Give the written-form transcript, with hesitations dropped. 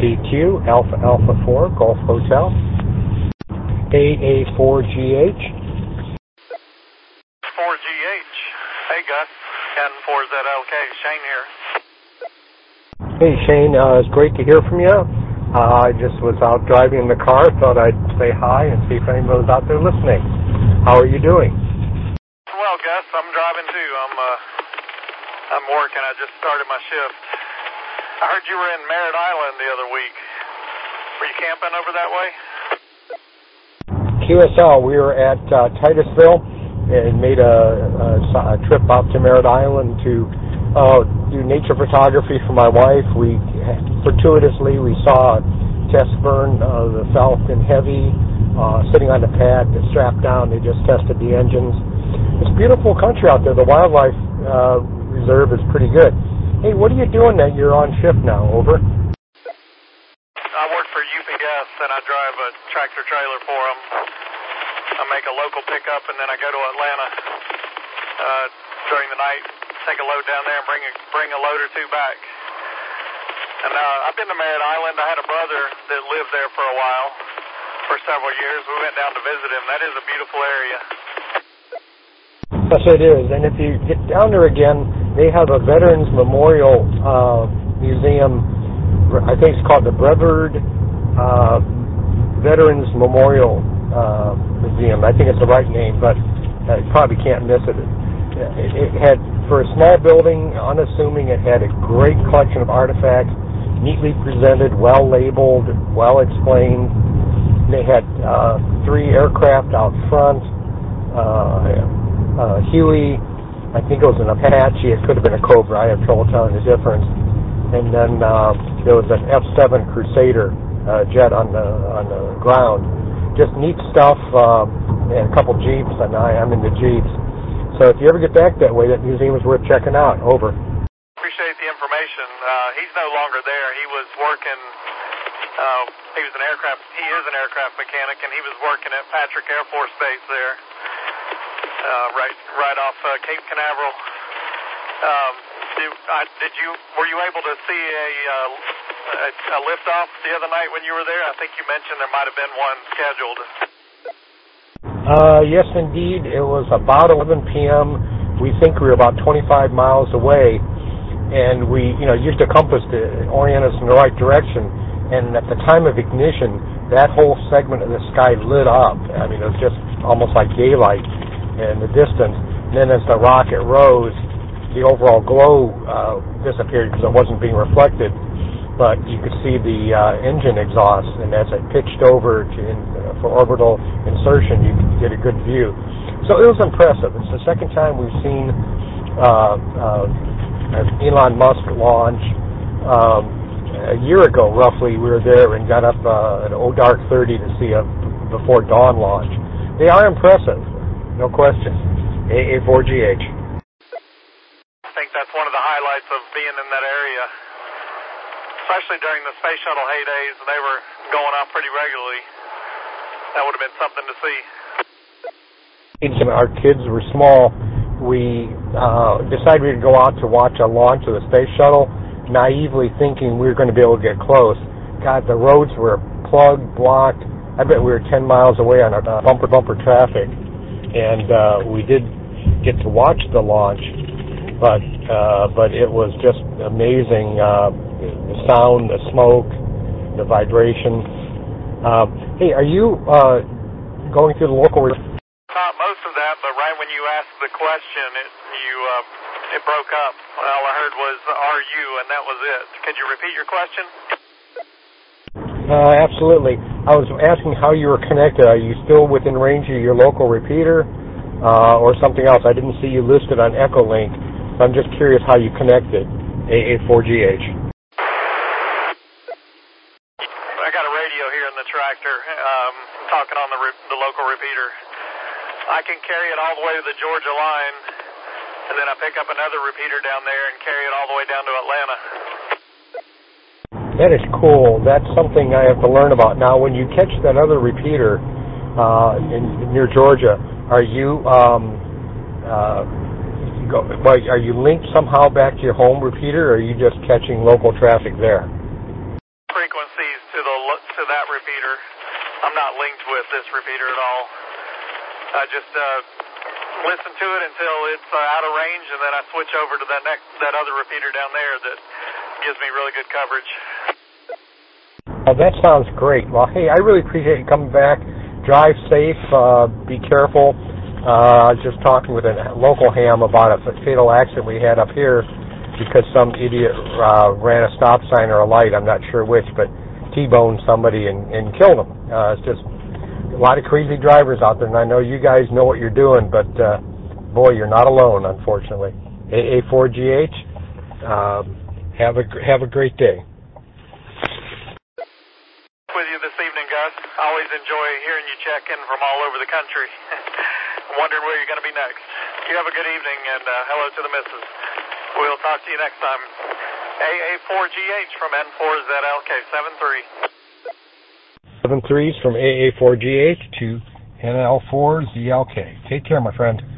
PQ, Alpha Alpha 4, Golf Hotel, AA4GH. 4GH. Hey, Gus. Ken 4ZLK. Shane here. Hey, Shane. It's great to hear from you. I just was out driving in the car. Thought I'd say hi and see if anyone was out there listening. How are you doing? Well, Gus, I'm driving too. I'm working. I just started my shift. I heard you were in Merritt Island the other week. Were you camping over that way? QSL. We were at Titusville and made a trip out to Merritt Island to do nature photography for my wife. Fortuitously, we saw Tess Verne, the Falcon Heavy, sitting on the pad, strapped down. They just tested the engines. It's beautiful country out there. The wildlife reserve is pretty good. Hey, what are you doing that you're on shift now? Over. I work for UPS, and I drive a tractor trailer for them. I make a local pickup, and then I go to Atlanta during the night, take a load down there, and bring a load or two back. And I've been to Merritt Island. I had a brother that lived there for a while, for several years. We went down to visit him. That is a beautiful area. Yes, it is. And if you get down there again, they have a Veterans Memorial Museum. I think it's called the Brevard Veterans Memorial Museum. I think it's the right name, but you probably can't miss it. It had, for a small building, unassuming, it had a great collection of artifacts, neatly presented, well labeled, well explained. They had 3 aircraft out front. Huey, I think it was an Apache. It could have been a Cobra. I have trouble telling the difference. And then there was an F-7 Crusader jet on the ground. Just neat stuff. And a couple Jeeps, and I'm in the Jeeps. So if you ever get back that way, that museum is worth checking out. Over. Appreciate the information. He's no longer there. He was working. He is an aircraft mechanic, and he was working at Patrick Air Force Base there, right off Cape Canaveral. Were you able to see a liftoff the other night when you were there? I think you mentioned there might have been one scheduled. Yes, indeed. It was about 11 p.m. We think we were about 25 miles away, and we, used a compass to orient us in the right direction. And at the time of ignition, that whole segment of the sky lit up. I mean, it was just almost like daylight in the distance. And then as the rocket rose, the overall glow disappeared because it wasn't being reflected. But you could see the engine exhaust, and as it pitched over for orbital insertion, you could get a good view. So it was impressive. It's the second time we've seen Elon Musk launch. A year ago, roughly, we were there and got up at dark 30 to see a before dawn launch. They are impressive, no question. AA4GH. I think that's one of the highlights of being in that area. Especially during the space shuttle heydays, they were going off pretty regularly. That would have been something to see. Our kids were small. We decided we'd go out to watch a launch of the space shuttle, naively thinking we were going to be able to get close. God, the roads were plugged, blocked. I bet we were 10 miles away on bumper traffic. And we did get to watch the launch, but it was just amazing. The sound, the smoke, the vibration. Hey, are you going through the local? Not most of that, but right when you asked the question, it broke up. All I heard was "Are you?" and that was it. Could you repeat your question? Absolutely. I was asking how you were connected. Are you still within range of your local repeater, or something else? I didn't see you listed on Echolink, so I'm just curious how you connected. AA4GH. Tractor, talking on the local repeater. I can carry it all the way to the Georgia line, and then I pick up another repeater down there and carry it all the way down to Atlanta. That is cool. That's something I have to learn about. Now, when you catch that other repeater near Georgia, are you are you linked somehow back to your home repeater, or are you just catching local traffic there? Frequency I'm not linked with this repeater at all. I just listen to it until it's out of range, and then I switch over to that other repeater down there that gives me really good coverage. Oh, that sounds great. Well, hey, I really appreciate you coming back. Drive safe. Be careful. Just talking with a local ham about a fatal accident we had up here because some idiot ran a stop sign or a light, I'm not sure which, but T-boned somebody and killed him. It's just a lot of crazy drivers out there, and I know you guys know what you're doing, but boy, you're not alone, unfortunately. AA4GH, have a great day. With you this evening, Gus. Always enjoy hearing you check in from all over the country. Wondering where you're going to be next. You have a good evening, and hello to the missus. We'll talk to you next time. AA4GH from N4ZLK 73. 73s from AA4GH to NL4ZLK. Take care, my friend.